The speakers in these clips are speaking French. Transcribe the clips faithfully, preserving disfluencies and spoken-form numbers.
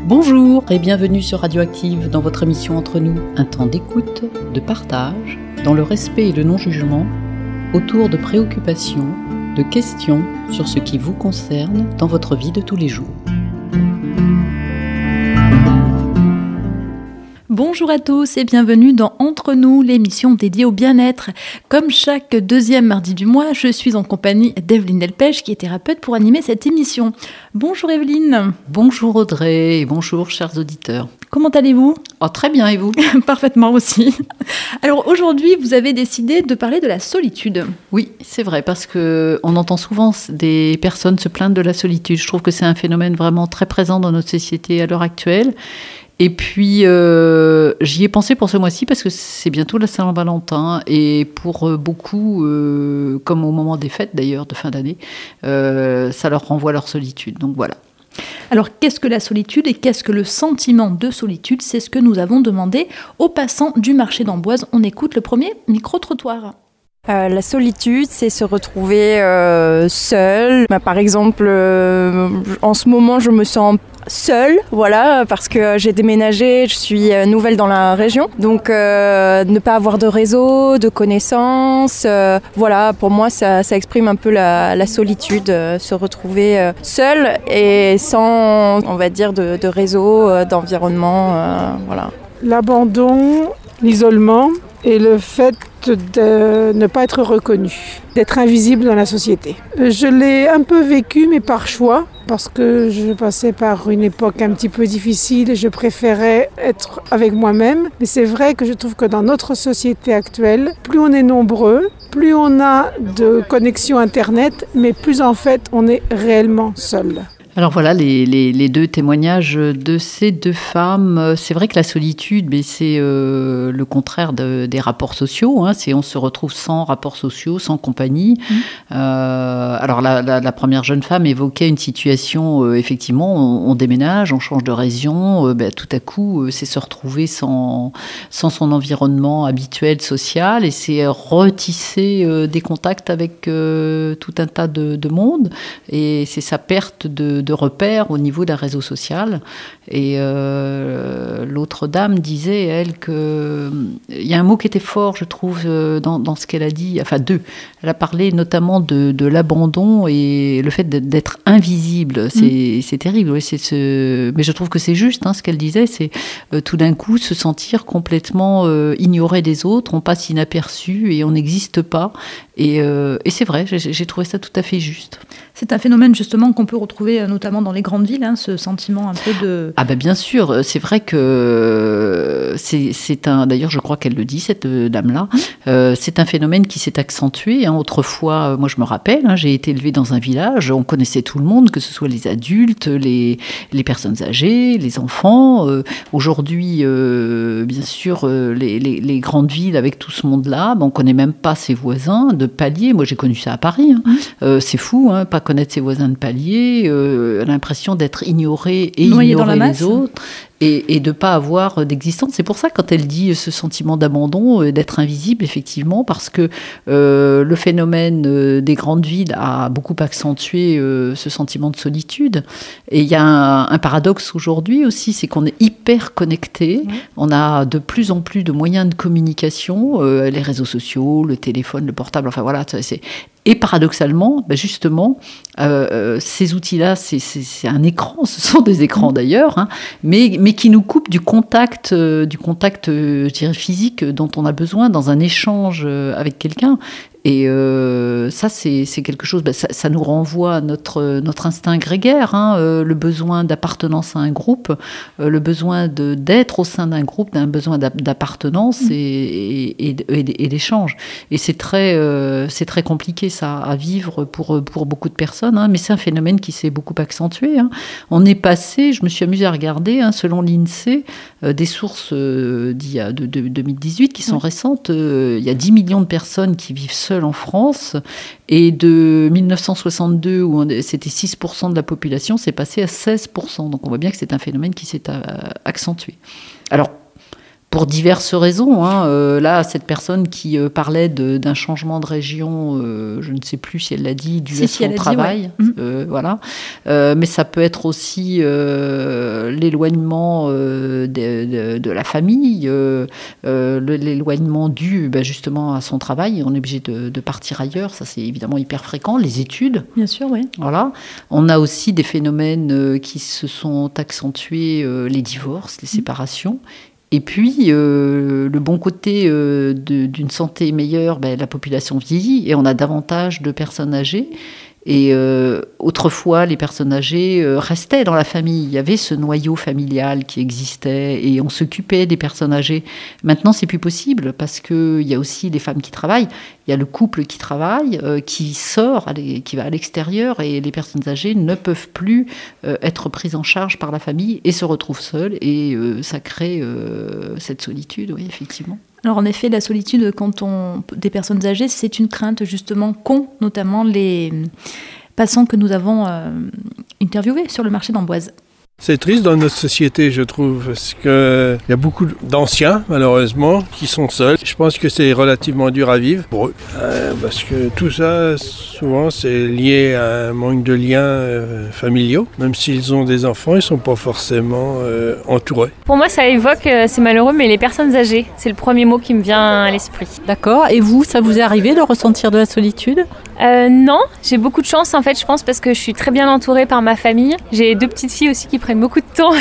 Bonjour et bienvenue sur Radioactive dans votre émission Entre nous, un temps d'écoute, de partage, dans le respect et le non-jugement, autour de préoccupations, de questions sur ce qui vous concerne dans votre vie de tous les jours. Bonjour à tous et bienvenue dans Entre nous, l'émission dédiée au bien-être. Comme chaque deuxième mardi du mois, je suis en compagnie d'Evelyne Delpech qui est thérapeute pour animer cette émission. Bonjour Evelyne. Bonjour Audrey et bonjour chers auditeurs. Comment allez-vous ? Oh, très bien, et vous ? Parfaitement aussi. Alors aujourd'hui, vous avez décidé de parler de la solitude. Oui, c'est vrai, parce qu'on entend souvent des personnes se plaindre de la solitude. Je trouve que c'est un phénomène vraiment très présent dans notre société à l'heure actuelle. Et puis, euh, j'y ai pensé pour ce mois-ci parce que c'est bientôt la Saint-Valentin et pour beaucoup, euh, comme au moment des fêtes d'ailleurs de fin d'année, euh, ça leur renvoie leur solitude. Donc voilà. Alors, qu'est-ce que la solitude et qu'est-ce que le sentiment de solitude ? C'est ce que nous avons demandé aux passants du marché d'Amboise. On écoute le premier micro-trottoir. Euh, la solitude, c'est se retrouver euh, seul. Bah, par exemple, euh, en ce moment, je me sens seule, voilà, parce que j'ai déménagé, je suis nouvelle dans la région. Donc, euh, ne pas avoir de réseau, de connaissances, euh, voilà, pour moi, ça, ça exprime un peu la, la solitude, euh, se retrouver euh, seule et sans, on va dire, de, de réseau, euh, d'environnement, euh, voilà. L'abandon, l'isolement et le fait de ne pas être reconnu, d'être invisible dans la société. Je l'ai un peu vécu, mais par choix, parce que je passais par une époque un petit peu difficile et je préférais être avec moi-même. Mais c'est vrai que je trouve que dans notre société actuelle, plus on est nombreux, plus on a de connexions Internet, mais plus en fait on est réellement seul. Alors voilà les, les, les deux témoignages de ces deux femmes. C'est vrai que la solitude, mais c'est euh, le contraire de, des rapports sociaux. Hein. C'est on se retrouve sans rapports sociaux, sans compagnie. Mmh. Euh, alors la, la, la première jeune femme évoquait une situation, euh, effectivement, on, on déménage, on change de région. Euh, ben, tout à coup, euh, c'est se retrouver sans, sans son environnement habituel, social, et c'est retisser euh, des contacts avec euh, tout un tas de, de monde. Et c'est sa perte de de repères au niveau d'un réseau social. Et euh, l'autre dame disait, elle, que il y a un mot qui était fort, je trouve, dans, dans ce qu'elle a dit, enfin deux. Elle a parlé notamment de, de l'abandon et le fait d'être invisible. C'est, mmh. c'est terrible, oui, c'est ce... mais je trouve que c'est juste, hein, ce qu'elle disait, c'est euh, tout d'un coup se sentir complètement euh, ignoré des autres, on passe inaperçu et on n'existe pas. Et, euh, et c'est vrai, j'ai, j'ai trouvé ça tout à fait juste. C'est un phénomène justement qu'on peut retrouver notamment dans les grandes villes, hein, ce sentiment un peu de... Ah ben bien sûr, c'est vrai que c'est, c'est un... D'ailleurs, je crois qu'elle le dit, cette dame-là. Mmh. Euh, c'est un phénomène qui s'est accentué. Hein. Autrefois, moi je me rappelle, hein, j'ai été élevée dans un village, on connaissait tout le monde, que ce soit les adultes, les, les personnes âgées, les enfants. Euh, aujourd'hui, euh, bien sûr, euh, les, les, les grandes villes avec tout ce monde-là, ben, on ne connaît même pas ses voisins de palier. Moi j'ai connu ça à Paris. Hein. Mmh. Euh, c'est fou, hein, pas connaître ses voisins de palier, euh, l'impression d'être ignoré et Noyé ignorer les autres. Et, et de ne pas avoir d'existence. C'est pour ça, quand elle dit ce sentiment d'abandon, euh, d'être invisible, effectivement, parce que euh, le phénomène euh, des grandes villes a beaucoup accentué euh, ce sentiment de solitude. Et il y a un, un paradoxe aujourd'hui aussi, c'est qu'on est hyper connecté. Mmh. On a de plus en plus de moyens de communication, euh, les réseaux sociaux, le téléphone, le portable, enfin voilà, c'est... Et paradoxalement, ben justement, euh, euh, ces outils-là, c'est, c'est, c'est un écran, ce sont des écrans d'ailleurs, hein, mais, mais qui nous coupent du contact, euh, du contact, euh, je dirais, physique dont on a besoin dans un échange euh, avec quelqu'un. Et euh, ça, c'est, c'est quelque chose, ben ça, ça nous renvoie à notre, notre instinct grégaire, hein, euh, le besoin d'appartenance à un groupe, euh, le besoin de, d'être au sein d'un groupe, d'un besoin d'appartenance mmh. et, et, et, et d'échange. Et c'est très, euh, c'est très compliqué, ça, à vivre pour, pour beaucoup de personnes, hein, mais c'est un phénomène qui s'est beaucoup accentué. Hein. On est passé, je me suis amusée à regarder, hein, selon l'INSEE, euh, des sources euh, d'il y a, de, de deux mille dix-huit qui sont mmh. récentes, euh, il y a dix millions de personnes qui vivent seules en France, et de dix-neuf cent soixante-deux, où on, c'était six pour cent de la population, c'est passé à seize pour cent. Donc on voit bien que c'est un phénomène qui s'est euh, accentué. Alors, pour diverses raisons. Hein. Euh, là, cette personne qui euh, parlait de, d'un changement de région, euh, je ne sais plus si elle l'a dit, dû si, à si, son travail. Dit, ouais. euh, voilà. Euh, mais ça peut être aussi euh, l'éloignement euh, de, de, de la famille, euh, euh, l'éloignement dû bah, justement à son travail. On est obligé de, de partir ailleurs. Ça, c'est évidemment hyper fréquent. Les études. Bien sûr, oui. Voilà. On a aussi des phénomènes euh, qui se sont accentués, euh, les divorces, les séparations. Et puis, euh, le bon côté euh, de, d'une santé meilleure, ben, la population vieillit et on a davantage de personnes âgées. Et euh, autrefois, les personnes âgées euh, restaient dans la famille. Il y avait ce noyau familial qui existait et on s'occupait des personnes âgées. Maintenant, c'est plus possible parce qu'il y a aussi les femmes qui travaillent. Il y a le couple qui travaille, euh, qui sort, qui va à l'extérieur et les personnes âgées ne peuvent plus euh, être prises en charge par la famille et se retrouvent seules. Et euh, ça crée euh, cette solitude, oui, effectivement. Alors en effet, la solitude quand on des personnes âgées, c'est une crainte justement qu'ont notamment les passants que nous avons euh, interviewés sur le marché d'Amboise. C'est triste dans notre société, je trouve, parce qu'il y a beaucoup d'anciens, malheureusement, qui sont seuls. Je pense que c'est relativement dur à vivre pour eux, euh, parce que tout ça, souvent, c'est lié à un manque de liens euh, familiaux. Même s'ils ont des enfants, ils ne sont pas forcément euh, entourés. Pour moi, ça évoque, euh, c'est malheureux, mais les personnes âgées, c'est le premier mot qui me vient à l'esprit. D'accord. Et vous, ça vous est arrivé de ressentir de la solitude ? Euh, non, j'ai beaucoup de chance en fait, je pense, parce que je suis très bien entourée par ma famille. J'ai deux petites filles aussi qui prennent beaucoup de temps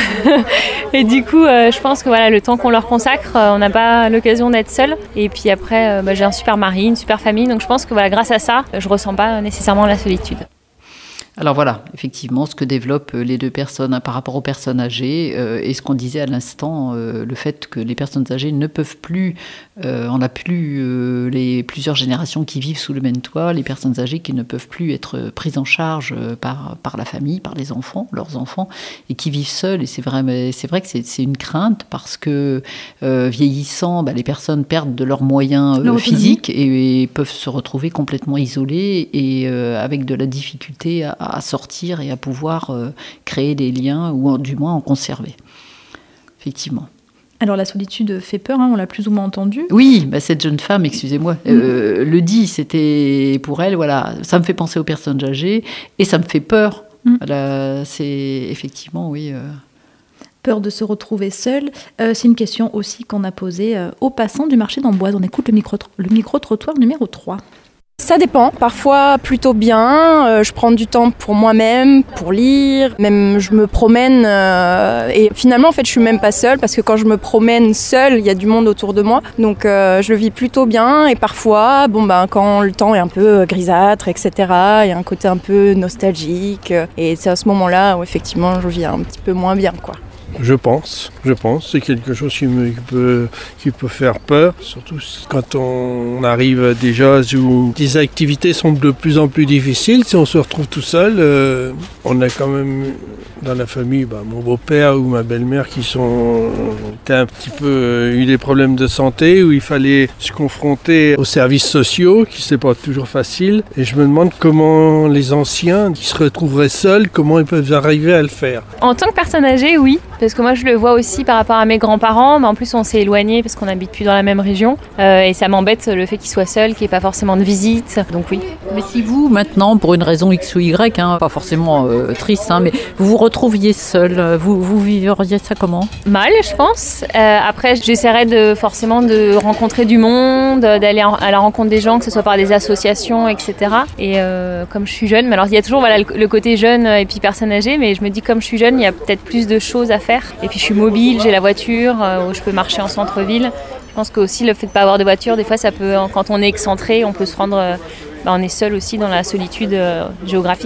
et du coup, euh, je pense que voilà, le temps qu'on leur consacre, euh, on n'a pas l'occasion d'être seul. Et puis après, euh, bah, j'ai un super mari, une super famille, donc je pense que voilà, grâce à ça, je ressens pas nécessairement la solitude. Alors voilà, effectivement, ce que développent les deux personnes hein, par rapport aux personnes âgées euh, et ce qu'on disait à l'instant, euh, le fait que les personnes âgées ne peuvent plus, euh, on n'a plus euh, les plusieurs générations qui vivent sous le même toit, les personnes âgées qui ne peuvent plus être prises en charge par, par la famille, par les enfants, leurs enfants, et qui vivent seules. Et c'est vrai, mais c'est vrai que c'est, c'est une crainte parce que euh, vieillissant, bah, les personnes perdent de leurs moyens euh, physiques et, et peuvent se retrouver complètement isolées et euh, avec de la difficulté à à sortir et à pouvoir euh, créer des liens ou du moins en conserver. Effectivement. Alors la solitude fait peur, hein, on l'a plus ou moins entendu. Oui, bah cette jeune femme, excusez-moi, mmh. euh, le dit, c'était pour elle, voilà, ça me fait penser aux personnes âgées et ça me fait peur. Mmh. Voilà, c'est effectivement, oui... Euh... Peur de se retrouver seule. Euh, c'est une question aussi qu'on a posée euh, aux passants du marché d'Amboise. On écoute le micro, le micro-trottoir numéro trois. Ça dépend, parfois plutôt bien, euh, je prends du temps pour moi-même, pour lire, même je me promène euh, et finalement en fait je suis même pas seule parce que quand je me promène seule, il y a du monde autour de moi, donc euh, je le vis plutôt bien et parfois, bon ben quand le temps est un peu grisâtre, et cetera, il y a un côté un peu nostalgique et c'est à ce moment-là où effectivement je vis un petit peu moins bien quoi. Je pense, je pense, c'est quelque chose qui, me, qui, peut, qui peut faire peur, surtout quand on arrive déjà où les activités sont de plus en plus difficiles. Si on se retrouve tout seul, euh, on a quand même dans la famille bah, mon beau-père ou ma belle-mère qui sont étaient un petit peu euh, eu des problèmes de santé où il fallait se confronter aux services sociaux, qui c'est pas toujours facile. Et je me demande comment les anciens qui se retrouveraient seuls, comment ils peuvent arriver à le faire. En tant que personne âgée, oui. Parce que moi je le vois aussi par rapport à mes grands-parents, mais en plus on s'est éloignés parce qu'on n'habite plus dans la même région euh, et ça m'embête le fait qu'ils soient seuls, qu'il n'y ait pas forcément de visite, donc oui. Mais si vous maintenant, pour une raison X ou Y, hein, pas forcément euh, triste, hein, mais vous vous retrouviez seul, vous, vous vivriez ça comment ? Mal je pense, euh, après j'essaierais de, forcément de rencontrer du monde, d'aller à la rencontre des gens, que ce soit par des associations, et cetera. Et euh, comme je suis jeune, mais alors il y a toujours voilà, le, le côté jeune et puis personne âgée, mais je me dis comme je suis jeune, il y a peut-être plus de choses à faire. Et puis je suis mobile, j'ai la voiture, euh, où je peux marcher en centre-ville. Je pense que aussi le fait de ne pas avoir de voiture, des fois ça peut, quand on est excentré, on peut se rendre, euh, bah, on est seul aussi dans la solitude euh, géographique.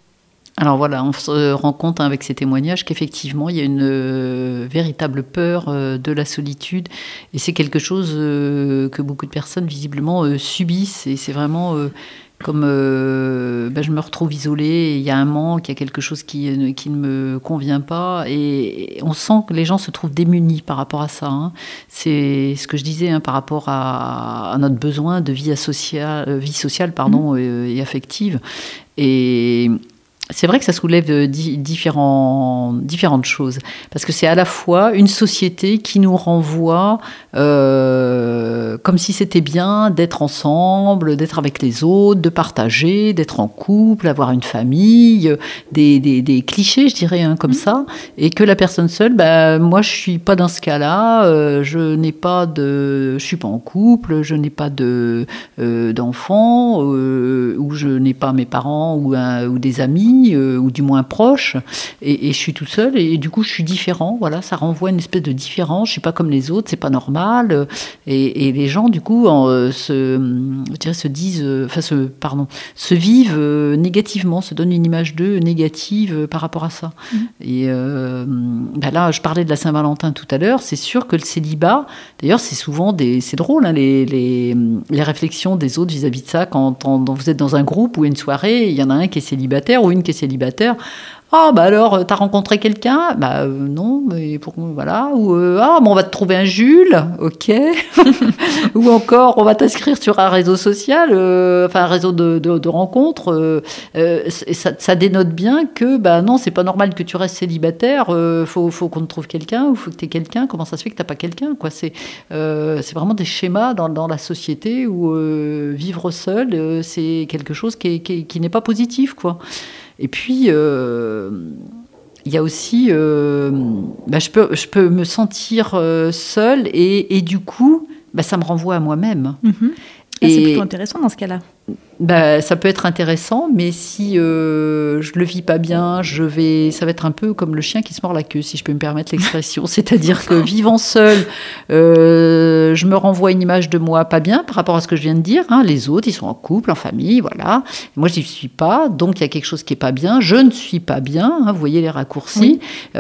Alors voilà, on se rend compte avec ces témoignages qu'effectivement il y a une euh, véritable peur euh, de la solitude et c'est quelque chose euh, que beaucoup de personnes visiblement euh, subissent et c'est vraiment... Euh, comme euh, ben je me retrouve isolée, il y a un manque, il y a quelque chose qui, qui ne me convient pas et on sent que les gens se trouvent démunis par rapport à ça. Hein. C'est ce que je disais hein, par rapport à, à notre besoin de vie sociale, vie sociale pardon, mmh. et, et affective. Et c'est vrai que ça soulève euh, di- différents, différentes choses. Parce que c'est à la fois une société qui nous renvoie euh, comme si c'était bien d'être ensemble, d'être avec les autres, de partager, d'être en couple, avoir une famille, des, des, des clichés, je dirais, hein, comme mmh. ça. Et que la personne seule, bah, moi, je ne suis pas dans ce cas-là. Euh, je n'ai pas de... Je suis pas en couple, je n'ai pas de, euh, d'enfants, euh, ou je n'ai pas mes parents ou, un, ou des amis, euh, ou du moins proches, et, et je suis tout seul, et, et du coup je suis différent, voilà, ça renvoie une espèce de différence, je suis pas comme les autres, c'est pas normal, et, et les gens du coup en, euh, se, je dirais, se disent, euh, enfin se, pardon, se vivent euh, négativement, se donnent une image d'eux négative euh, par rapport à ça. Mmh. Et euh, ben là, je parlais de la Saint-Valentin tout à l'heure, c'est sûr que le célibat, d'ailleurs c'est souvent des, c'est drôle, hein, les, les, les réflexions des autres vis-à-vis de ça, quand, quand vous êtes dans un groupe ou une soirée, il y en a un qui est célibataire ou une qui est célibataire. Ah, bah alors, t'as rencontré quelqu'un ? Bah euh, non, mais pourquoi, voilà. Ou euh, ah, bon, on va te trouver un Jules, ok. Ou encore, on va t'inscrire sur un réseau social, euh, enfin un réseau de, de, de rencontres. Euh, euh, ça, ça dénote bien que, bah non, c'est pas normal que tu restes célibataire. Euh, faut, faut qu'on te trouve quelqu'un, ou faut que t'aies quelqu'un. Comment ça se fait que t'as pas quelqu'un, quoi ? C'est, euh, c'est vraiment des schémas dans, dans la société où euh, vivre seul, euh, c'est quelque chose qui, est, qui, qui n'est pas positif, quoi. Et puis, euh, il y a aussi, euh, bah, je peux, je peux me sentir euh, seule et, et du coup, bah, ça me renvoie à moi-même. Mmh. Ah, c'est plutôt intéressant dans ce cas-là. Bah, ça peut être intéressant, mais si euh, je le vis pas bien, je vais, ça va être un peu comme le chien qui se mord la queue, si je peux me permettre l'expression. C'est-à-dire que vivant seul, euh, je me renvoie une image de moi pas bien par rapport à ce que je viens de dire. Hein. Les autres, ils sont en couple, en famille, voilà. Moi, je n'y suis pas, donc il y a quelque chose qui est pas bien. Je ne suis pas bien. Hein, vous voyez les raccourcis. Oui.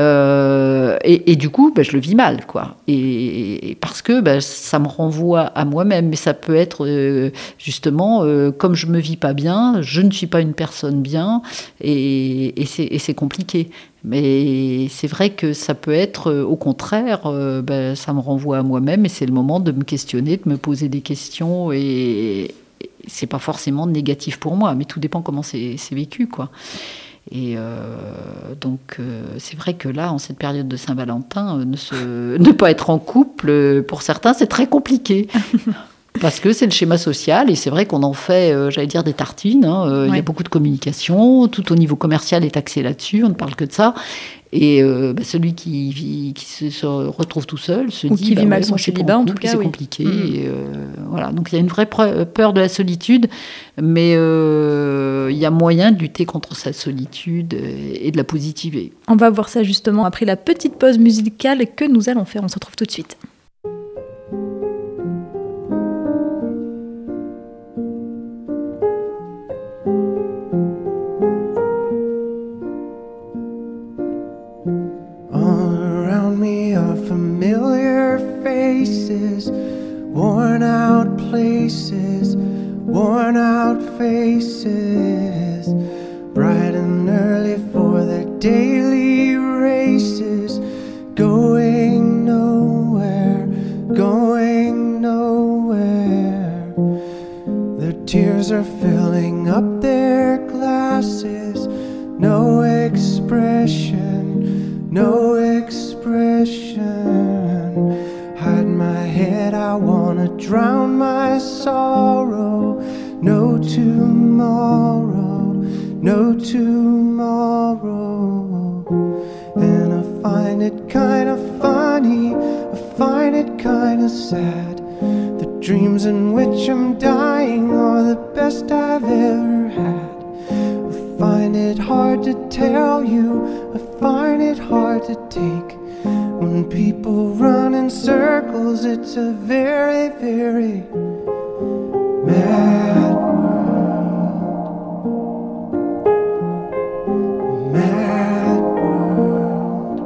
Euh, et, et du coup, bah, je le vis mal, quoi. Et, et parce que bah, ça me renvoie à moi-même, mais ça peut être euh, justement euh, comme je me vis pas bien, je ne suis pas une personne bien, et, et, c'est, et c'est compliqué. Mais c'est vrai que ça peut être, euh, au contraire, euh, ben, ça me renvoie à moi-même, et c'est le moment de me questionner, de me poser des questions, et, et c'est pas forcément négatif pour moi, mais tout dépend comment c'est, c'est vécu, quoi. Et euh, donc, euh, c'est vrai que là, en cette période de Saint-Valentin, euh, ne, se, ne pas être en couple, pour certains, c'est très compliqué. Parce que c'est le schéma social, et c'est vrai qu'on en fait, euh, j'allais dire, des tartines. Hein. Euh, ouais. Il y a beaucoup de communication, tout au niveau commercial est axé là-dessus, on ne parle que de ça. Et euh, bah, celui qui, vit, qui se, se retrouve tout seul se Ou dit... qui bah, vit mal ouais, son célibat, en tout cas, c'est oui. compliqué. Mmh. Et, euh, voilà. Donc il y a une vraie peur de la solitude, mais euh, il y a moyen de lutter contre sa solitude et de la positiver. On va voir ça justement après la petite pause musicale que nous allons faire. On se retrouve tout de suite. Worn out places, worn out faces, bright and early for their daily races, going nowhere, going nowhere. Their tears are filling up their glasses, no expression, no expression. Hide my head, I wanna drown my sorrow. No tomorrow, no tomorrow. And I find it kinda funny, I find it kinda sad. The dreams in which I'm dying are the best I've ever had. I find it hard to tell you, I find it hard to take. When people run in circles, it's a very, very mad world. Mad world.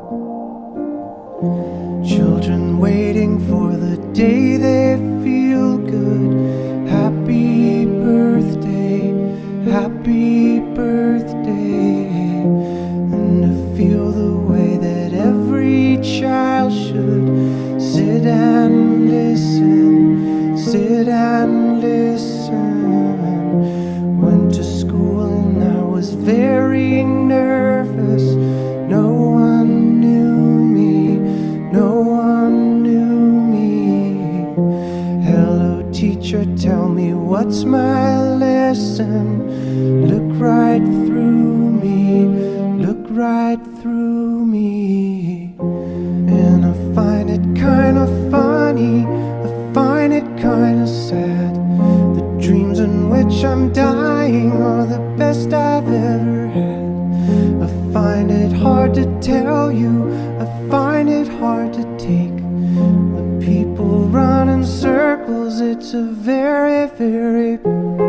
Children waiting for the day they feel good. Happy birthday, happy birthday. And to feel the way that every child should sit and listen, sit and listen. Went to school and I was very nervous. No one knew me, no one knew me. Hello teacher, tell me what's my lesson. Look right through me, look right through me. And I find it kind of funny, I find it kind of sad. The dreams in which I'm dying are the best I've ever had. I find it hard to tell you, I find it hard to take. The people run in circles, it's a very, very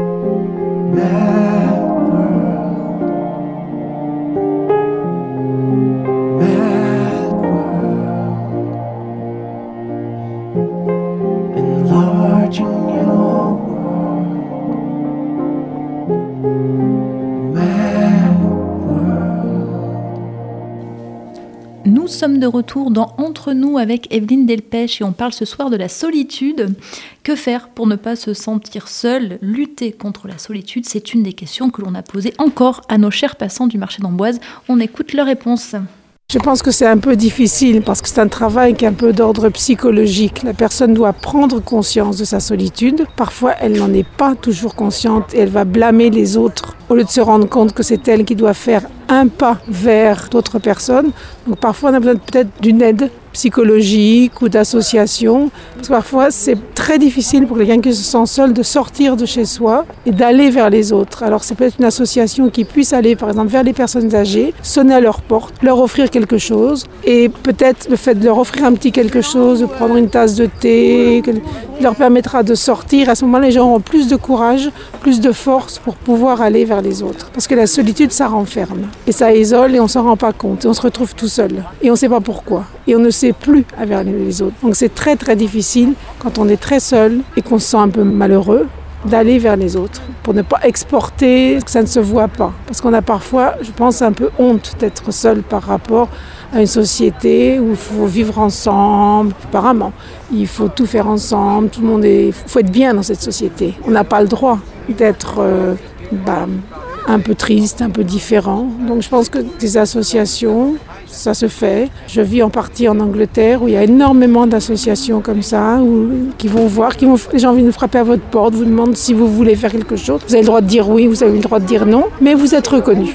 mad world. Mad world. Enlarging your world. Mad world. Nous sommes de retour dans Entre nous avec Evelyne Delpech et on parle ce soir de la solitude. Que faire pour ne pas se sentir seul? Lutter contre la solitude, c'est une des questions que l'on a posées encore à nos chers passants du marché d'Amboise. On écoute leurs réponses. Je pense que c'est un peu difficile parce que c'est un travail qui est un peu d'ordre psychologique. La personne doit prendre conscience de sa solitude. Parfois, elle n'en est pas toujours consciente et elle va blâmer les autres au lieu de se rendre compte que c'est elle qui doit faire un pas vers d'autres personnes. Donc parfois, on a besoin peut-être d'une aide psychologique ou d'association. Parce que parfois, c'est très difficile pour quelqu'un qui se sent seul de sortir de chez soi et d'aller vers les autres. Alors, c'est peut-être une association qui puisse aller, par exemple, vers les personnes âgées, sonner à leur porte, leur offrir quelque chose. Et peut-être le fait de leur offrir un petit quelque chose, de prendre une tasse de thé, leur permettra de sortir. À ce moment-là, les gens auront plus de courage, plus de force pour pouvoir aller vers les autres. Parce que la solitude, ça renferme. Et ça isole et on ne s'en rend pas compte. Et on se retrouve tout seul. Et on ne sait pas pourquoi. Et on ne sait plus vers les autres. Donc c'est très très difficile quand on est très seul et qu'on se sent un peu malheureux d'aller vers les autres pour ne pas exporter, que ça ne se voit pas. Parce qu'on a parfois, je pense, un peu honte d'être seul par rapport à une société où il faut vivre ensemble. Apparemment, il faut tout faire ensemble, tout le monde est... Il faut être bien dans cette société. On n'a pas le droit d'être euh, bah, un peu triste, un peu différent. Donc je pense que des associations, ça se fait. Je vis en partie en Angleterre où il y a énormément d'associations comme ça, où, qui vont voir, qui vont, les gens viennent frapper à votre porte, vous demandent si vous voulez faire quelque chose. Vous avez le droit de dire oui, vous avez le droit de dire non, mais vous êtes reconnu.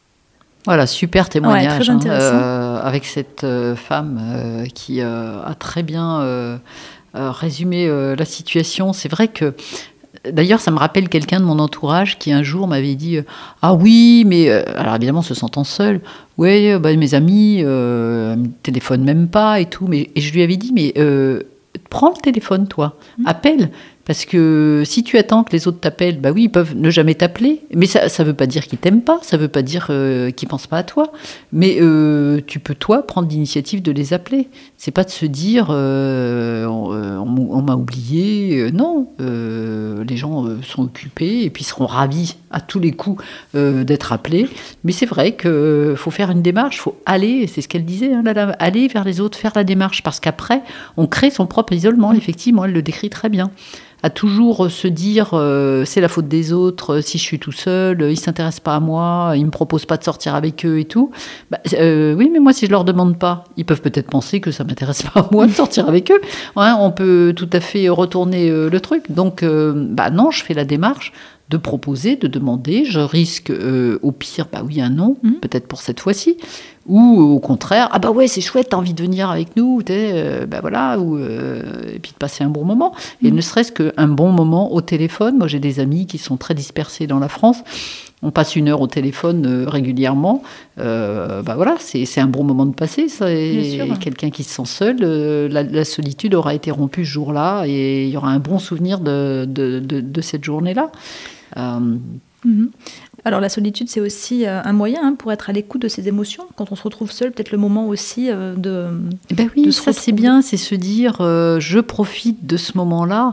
Voilà, super témoignage, ouais, très intéressant. hein, euh, avec cette euh, femme euh, qui euh, a très bien euh, euh, résumé euh, la situation. C'est vrai que, d'ailleurs, ça me rappelle quelqu'un de mon entourage qui un jour m'avait dit euh, « Ah oui, mais… Euh, » alors évidemment, se sentant seul. « Oui, bah, mes amis euh, ne me téléphonent même pas et tout. » Mais, et je lui avais dit « Mais euh, prends le téléphone, toi. Mmh. Appelle. » Parce que si tu attends que les autres t'appellent, bah oui, ils peuvent ne jamais t'appeler. Mais ça ne veut pas dire qu'ils t'aiment pas, ça ne veut pas dire euh, qu'ils ne pensent pas à toi. Mais euh, tu peux, toi, prendre l'initiative de les appeler. C'est pas de se dire euh, on, on, on m'a oublié. Non, euh, les gens euh, sont occupés et puis seront ravis à tous les coups euh, d'être appelés. Mais c'est vrai qu'il euh, faut faire une démarche, il faut aller, c'est ce qu'elle disait, hein, là, là, aller vers les autres, faire la démarche. Parce qu'après, on crée son propre isolement. Effectivement, elle le décrit très bien. À toujours se dire euh, c'est la faute des autres, si je suis tout seul, ils ne s'intéressent pas à moi, ils ne me proposent pas de sortir avec eux et tout. Bah, euh, oui, mais moi, si je ne leur demande pas, ils peuvent peut-être penser que ça ne m'intéresse pas à moi de sortir avec eux. Ouais, on peut tout à fait retourner euh, le truc. Donc, euh, bah non, je fais la démarche de proposer, de demander. Je risque euh, au pire, bah oui, un non, mmh. peut-être pour cette fois-ci. Ou au contraire, ah bah ouais, c'est chouette, t'as envie de venir avec nous, euh, bah voilà, ou, euh, et puis de passer un bon moment. Et mmh. ne serait-ce qu'un bon moment au téléphone. Moi, j'ai des amis qui sont très dispersés dans la France. On passe une heure au téléphone euh, régulièrement. Euh, bah voilà, c'est, c'est un bon moment de passer. Ça, et, et quelqu'un qui se sent seul, euh, la, la solitude aura été rompue ce jour-là et il y aura un bon souvenir de, de, de, de cette journée-là. Euh, mmh. Alors la solitude, c'est aussi euh, un moyen hein, pour être à l'écoute de ses émotions. Quand on se retrouve seul, peut-être le moment aussi euh, de, ben oui, de se ça retrouver. C'est bien, c'est se dire euh, je profite de ce moment-là.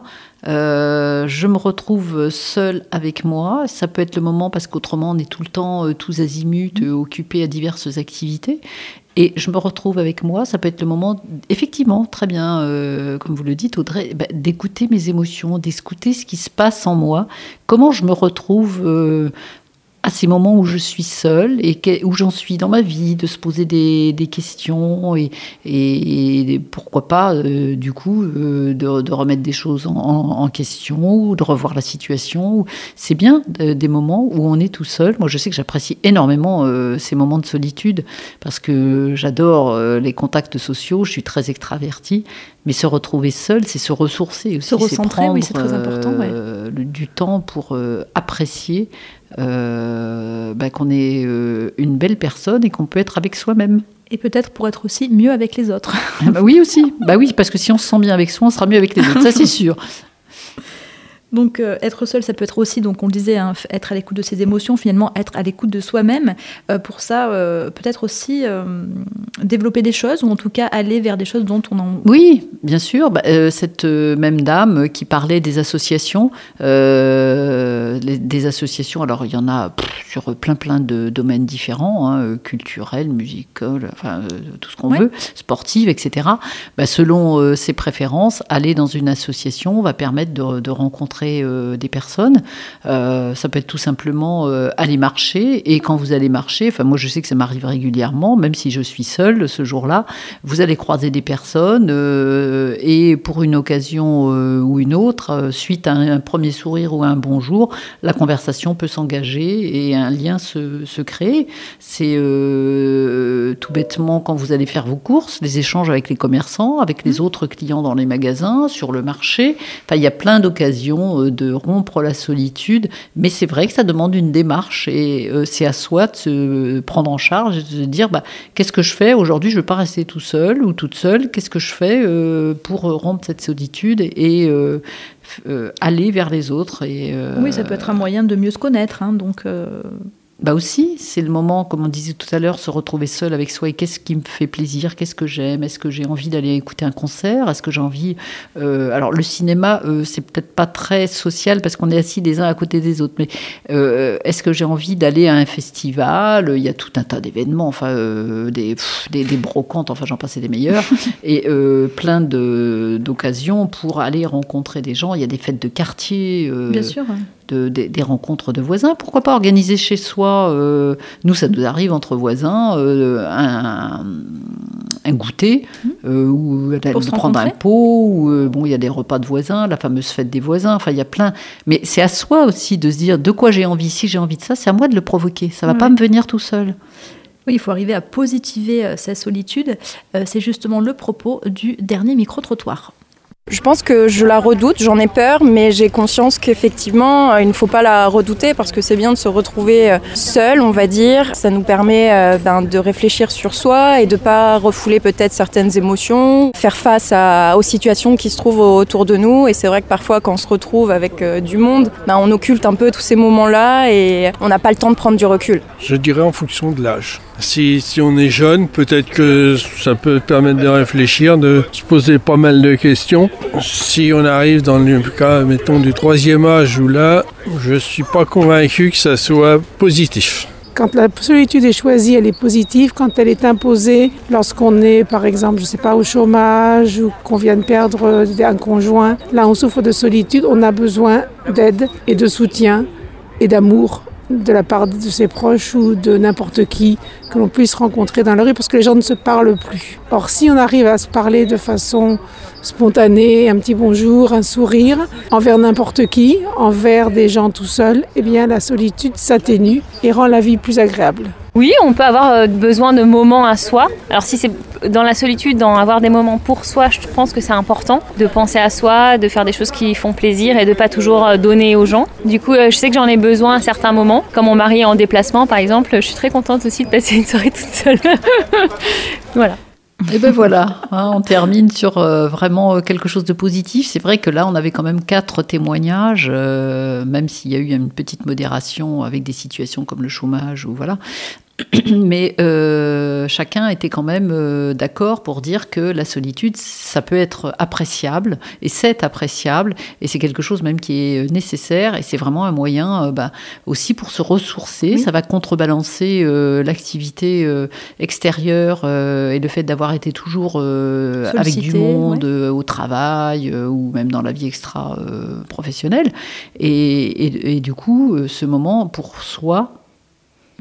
Euh, je me retrouve seule avec moi. Ça peut être le moment parce qu'autrement on est tout le temps euh, tous azimuts, euh, occupés à diverses activités. Et je me retrouve avec moi, ça peut être le moment, effectivement, très bien, euh, comme vous le dites, Audrey, bah, d'écouter mes émotions, d'écouter ce qui se passe en moi, comment je me retrouve euh, à ces moments où je suis seule et que, où j'en suis dans ma vie, de se poser des, des questions et, et, et pourquoi pas, euh, du coup, euh, de, de remettre des choses en, en question ou de revoir la situation. C'est bien de, des moments où on est tout seul. Moi, je sais que j'apprécie énormément euh, ces moments de solitude parce que j'adore euh, les contacts sociaux, je suis très extravertie. Mais se retrouver seul, c'est se ressourcer aussi. Se recentrer, c'est prendre, oui, c'est très important. Ouais. Euh, du temps pour euh, apprécier euh, bah, qu'on est euh, une belle personne et qu'on peut être avec soi-même. Et peut-être pour être aussi mieux avec les autres. Bah oui, aussi. Bah oui, parce que si on se sent bien avec soi, on sera mieux avec les autres, ça c'est sûr. Donc euh, être seul, ça peut être aussi, donc on le disait, hein, être à l'écoute de ses émotions, finalement être à l'écoute de soi-même. Euh, pour ça, euh, peut-être aussi euh, développer des choses, ou en tout cas aller vers des choses dont on en... Oui, bien sûr. Bah, euh, cette euh, même dame qui parlait des associations, euh, les, des associations, alors il y en a pff, sur plein plein de domaines différents, hein, culturels, musicaux, enfin euh, tout ce qu'on ouais. veut, sportives, et cetera. Bah, selon euh, ses préférences, aller dans une association va permettre de, de rencontrer Euh, des personnes. Euh, ça peut être tout simplement euh, aller marcher. Et quand vous allez marcher, enfin moi je sais que ça m'arrive régulièrement, même si je suis seule ce jour-là, vous allez croiser des personnes euh, et pour une occasion euh, ou une autre, euh, suite à un, un premier sourire ou à un bonjour, la conversation peut s'engager et un lien se, se créer. C'est euh, tout bêtement quand vous allez faire vos courses, les échanges avec les commerçants, avec les mmh. autres clients dans les magasins, sur le marché. Enfin, il y a plein d'occasions de rompre la solitude, mais c'est vrai que ça demande une démarche et euh, c'est à soi de se prendre en charge et de se dire bah, qu'est-ce que je fais aujourd'hui, je ne veux pas rester tout seul ou toute seule, qu'est-ce que je fais euh, pour rompre cette solitude et euh, euh, aller vers les autres et, euh, oui, ça peut être un moyen de mieux se connaître, hein, donc... Euh... Bah aussi, c'est le moment, comme on disait tout à l'heure, se retrouver seul avec soi et qu'est-ce qui me fait plaisir, qu'est-ce que j'aime, est-ce que j'ai envie d'aller écouter un concert, est-ce que j'ai envie... Euh, alors le cinéma, euh, c'est peut-être pas très social parce qu'on est assis les uns à côté des autres, mais euh, est-ce que j'ai envie d'aller à un festival? Il y a tout un tas d'événements, enfin euh, des, pff, des, des brocantes, enfin j'en passe des meilleurs, et euh, plein de, d'occasions pour aller rencontrer des gens. Il y a des fêtes de quartier. Euh, Bien sûr. De, de, des rencontres de voisins. Pourquoi pas organiser chez soi, euh, nous ça nous arrive entre voisins, euh, un, un goûter, euh, ou de prendre un pot, ou euh, bon, il y a des repas de voisins, la fameuse fête des voisins, enfin il y a plein. Mais c'est à soi aussi de se dire de quoi j'ai envie, si j'ai envie de ça, c'est à moi de le provoquer, ça ne va ouais. pas me venir tout seul. Oui, il faut arriver à positiver euh, sa solitude, euh, c'est justement le propos du dernier micro-trottoir. Je pense que je la redoute, j'en ai peur, mais j'ai conscience qu'effectivement, il ne faut pas la redouter parce que c'est bien de se retrouver seul, on va dire. Ça nous permet euh, ben, de réfléchir sur soi et de ne pas refouler peut-être certaines émotions, faire face à, aux situations qui se trouvent autour de nous. Et c'est vrai que parfois, quand on se retrouve avec euh, du monde, ben, on occulte un peu tous ces moments-là et on n'a pas le temps de prendre du recul. Je dirais en fonction de l'âge. Si, si on est jeune, peut-être que ça peut permettre de réfléchir, de se poser pas mal de questions. Si on arrive dans le cas, mettons, du troisième âge, où là, je ne suis pas convaincu que ça soit positif. Quand la solitude est choisie, elle est positive. Quand elle est imposée, lorsqu'on est, par exemple, je sais pas, au chômage ou qu'on vient de perdre un conjoint, là, on souffre de solitude, on a besoin d'aide et de soutien et d'amour de la part de ses proches ou de n'importe qui que l'on puisse rencontrer dans la rue parce que les gens ne se parlent plus. Or, si on arrive à se parler de façon spontanée, un petit bonjour, un sourire, envers n'importe qui, envers des gens tout seuls, eh bien la solitude s'atténue et rend la vie plus agréable. Oui, on peut avoir besoin de moments à soi. Alors si c'est dans la solitude, d'en avoir des moments pour soi, je pense que c'est important de penser à soi, de faire des choses qui font plaisir et de pas toujours donner aux gens. Du coup, je sais que j'en ai besoin à certains moments. Quand mon mari est en déplacement, par exemple, je suis très contente aussi de passer une soirée toute seule. Voilà. Et ben voilà, hein, on termine sur euh, vraiment quelque chose de positif. C'est vrai que là, on avait quand même quatre témoignages, euh, même s'il y a eu une petite modération avec des situations comme le chômage ou voilà. Mais euh, chacun était quand même euh, d'accord pour dire que la solitude, ça peut être appréciable, et c'est appréciable, et c'est quelque chose même qui est nécessaire, et c'est vraiment un moyen euh, bah, aussi pour se ressourcer. Oui. Ça va contrebalancer euh, l'activité euh, extérieure euh, et le fait d'avoir été toujours euh, avec du monde, ouais. euh, au travail, euh, ou même dans la vie extra-professionnelle. Euh, et, et, et du coup, euh, ce moment pour soi,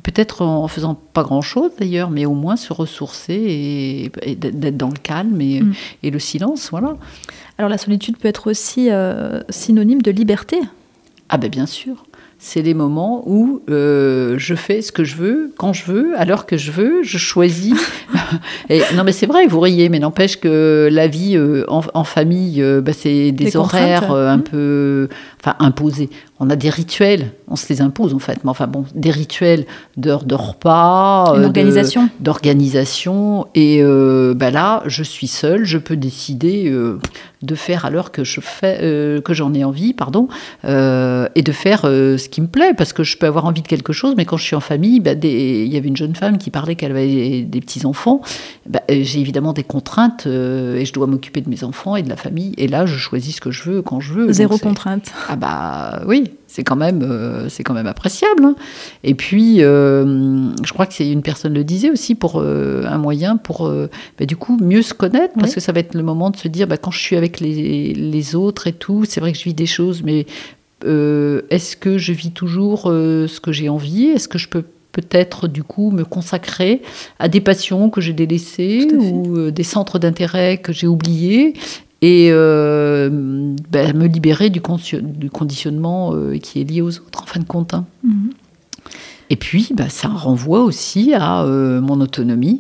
peut-être en faisant pas grand-chose d'ailleurs, mais au moins se ressourcer et, et d'être dans le calme et, mmh. et le silence, voilà. Alors la solitude peut être aussi euh, synonyme de liberté. Ah ben bien sûr. C'est les moments où euh, je fais ce que je veux, quand je veux, à l'heure que je veux, je choisis. Et, non, mais c'est vrai, vous riez, mais n'empêche que la vie euh, en, en famille, euh, bah, c'est des, des horaires euh, un mmh. peu enfin, imposés. On a des rituels, on se les impose en fait, mais enfin bon, des rituels d'heures de repas, Une organisation. De, d'organisation. Et euh, bah là, je suis seule, je peux décider euh, de faire à l'heure que, je fais, euh, que j'en ai envie, pardon, euh, et de faire euh, ce qui me plaît, parce que je peux avoir envie de quelque chose, mais quand je suis en famille, bah, des, il y avait une jeune femme qui parlait qu'elle avait des petits-enfants, bah, j'ai évidemment des contraintes, euh, et je dois m'occuper de mes enfants et de la famille, et là, je choisis ce que je veux, quand je veux. Zéro contrainte. Ah bah oui, c'est quand même, euh, c'est quand même appréciable. Hein. Et puis, euh, je crois que c'est une personne le disait aussi, pour euh, un moyen pour, euh, bah, du coup, mieux se connaître, parce oui. que ça va être le moment de se dire, bah, quand je suis avec les, les autres et tout, c'est vrai que je vis des choses, mais euh, est-ce que je vis toujours euh, ce que j'ai envie ? Est-ce que je peux peut-être, du coup, me consacrer à des passions que j'ai délaissées ou euh, des centres d'intérêt que j'ai oubliés ? Et euh, ben, me libérer du, con- du conditionnement euh, qui est lié aux autres, en fin de compte. Hein. Mmh. Et puis, ben, ça renvoie aussi à euh, mon autonomie.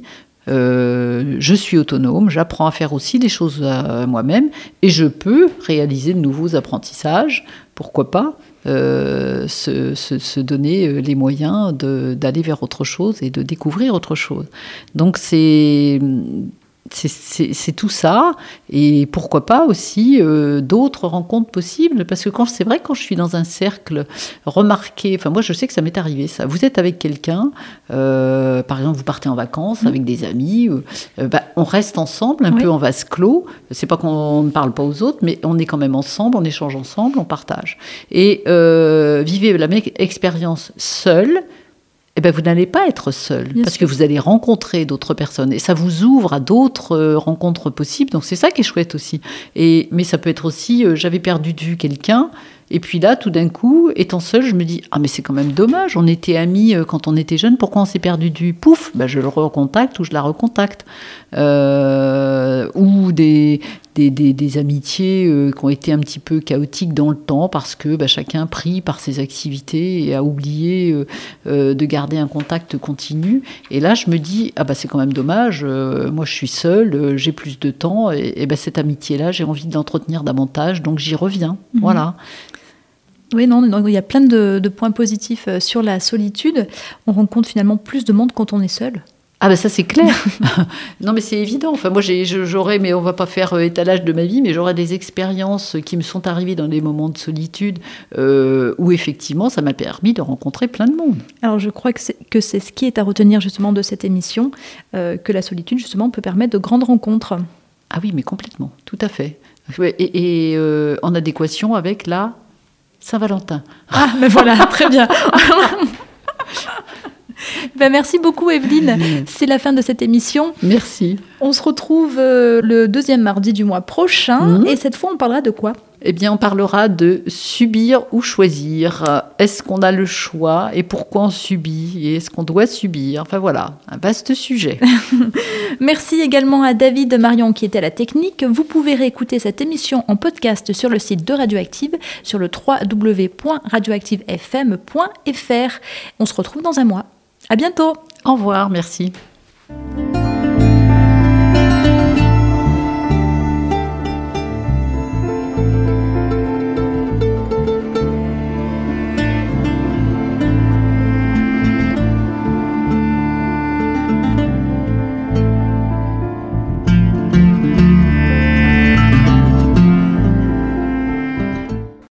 Euh, je suis autonome, j'apprends à faire aussi des choses à moi-même, et je peux réaliser de nouveaux apprentissages, pourquoi pas, euh, se, se, se donner les moyens de, d'aller vers autre chose et de découvrir autre chose. Donc c'est... C'est, c'est, c'est tout ça, et pourquoi pas aussi euh, d'autres rencontres possibles, parce que quand, c'est vrai, quand je suis dans un cercle remarqué, enfin moi je sais que ça m'est arrivé ça, vous êtes avec quelqu'un, euh, par exemple vous partez en vacances mmh. avec des amis, euh, bah, on reste ensemble, un oui. peu en vase clos, c'est pas qu'on ne parle pas aux autres, mais on est quand même ensemble, on échange ensemble, on partage. Et euh, vivez la même expérience seule, eh ben, vous n'allez pas être seul, Bien parce sûr. que vous allez rencontrer d'autres personnes, et ça vous ouvre à d'autres euh, rencontres possibles, donc c'est ça qui est chouette aussi. Et, mais ça peut être aussi, euh, j'avais perdu de vue quelqu'un, et puis là, tout d'un coup, étant seule, je me dis, ah mais c'est quand même dommage, on était amis euh, quand on était jeunes, pourquoi on s'est perdu de vue ? Pouf, ben, je le recontacte ou je la recontacte. Euh, ou des... Des, des, des amitiés euh, qui ont été un petit peu chaotiques dans le temps parce que bah, chacun pris par ses activités et a oublié euh, euh, de garder un contact continu. Et là, je me dis, ah bah, c'est quand même dommage, euh, moi je suis seule, euh, j'ai plus de temps, et, et bah, cette amitié-là, j'ai envie de l'entretenir davantage, donc j'y reviens. Mmh. Voilà. Oui, non, non, il y a plein de, de points positifs sur la solitude. On rencontre finalement plus de monde quand on est seul. Ah ben ça c'est clair. Non mais c'est évident. Enfin moi j'ai, j'aurais, mais on va pas faire étalage de ma vie, mais j'aurais des expériences qui me sont arrivées dans des moments de solitude euh, où effectivement ça m'a permis de rencontrer plein de monde. Alors je crois que c'est, que c'est ce qui est à retenir justement de cette émission, euh, que la solitude justement peut permettre de grandes rencontres. Ah oui, mais complètement, tout à fait. Et, et euh, en adéquation avec la Saint-Valentin. Ah mais voilà, très bien. Ben merci beaucoup Evelyne, c'est la fin de cette émission. Merci. On se retrouve euh, le deuxième mardi du mois prochain, mmh. et cette fois on parlera de quoi ? Eh bien on parlera de subir ou choisir. Est-ce qu'on a le choix et pourquoi on subit et est-ce qu'on doit subir ? Enfin voilà, un vaste sujet. Merci également à David Marion qui était à la technique. Vous pouvez réécouter cette émission en podcast sur le site de Radioactive, sur le w w w point radioactive f m point f r. On se retrouve dans un mois. À bientôt. Au revoir, merci.